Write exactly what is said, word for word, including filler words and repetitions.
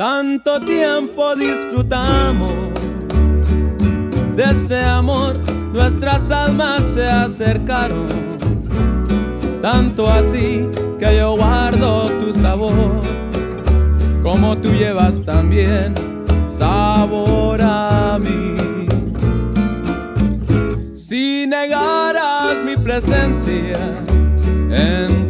Tanto tiempo disfrutamos de este amor, nuestras almas se acercaron, tanto así que yo guardo tu sabor, como tú llevas también sabor a mí. Si negaras mi presencia en